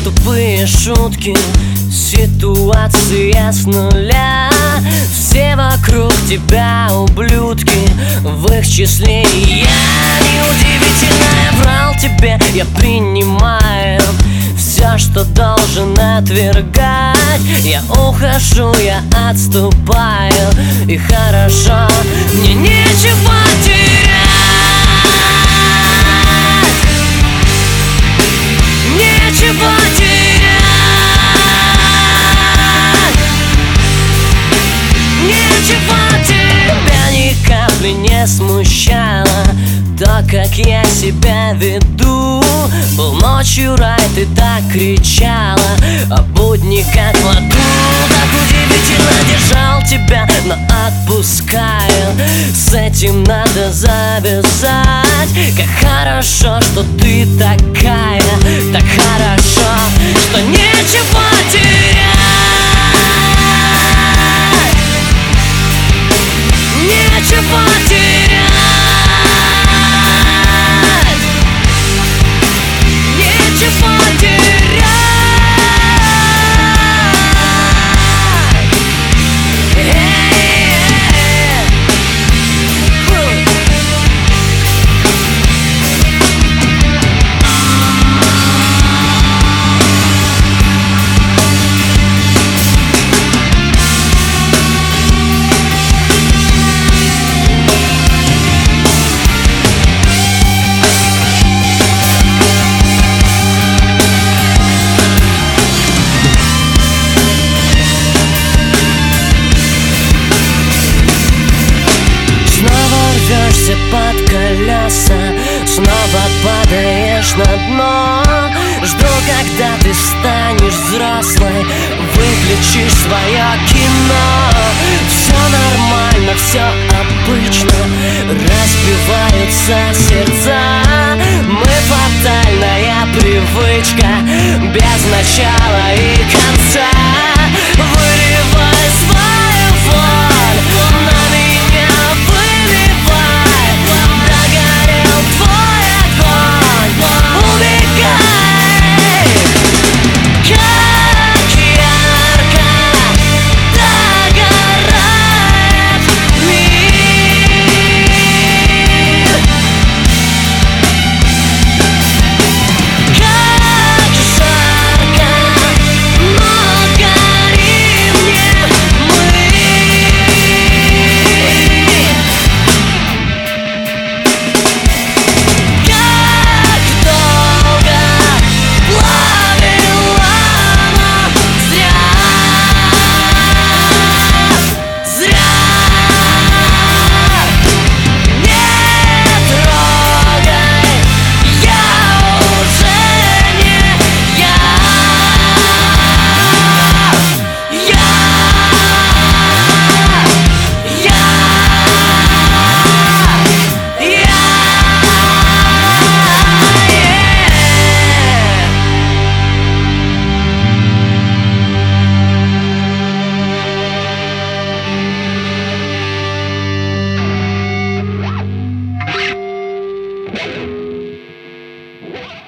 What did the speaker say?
тупые шутки, ситуация с нуля. Все вокруг тебя ублюдки, в их числе и я. Неудивительно, я врал тебе, я принимаю все, что должен отвергать. Я ухожу, я отступаю, и хорошо, мне нечего терять. Нечего терять. Нечего тебя ни капли не смущало то, как я себя веду. Полночью рай, ты так кричала, а будни как в аду. Так удивительно держал тебя, но отпускаю. С этим надо завязать. Как хорошо, что ты такая, так хорошо, что нечего терять. Нечего терять. Нечего терять. Под колеса, снова падаешь на дно. Жду, когда ты станешь взрослой, выключишь свое кино. Все нормально, все обычно, разбиваются сердца. Мы фатальная привычка, без начала и конца. Выливай свою боль на меня, выливай. Догорел твой огонь, убегай. Как ярко догорает мир. Как жарко, но горим не мы. Как долго плавила, но зря, зря. Не трогай, я уже не я. Yeah.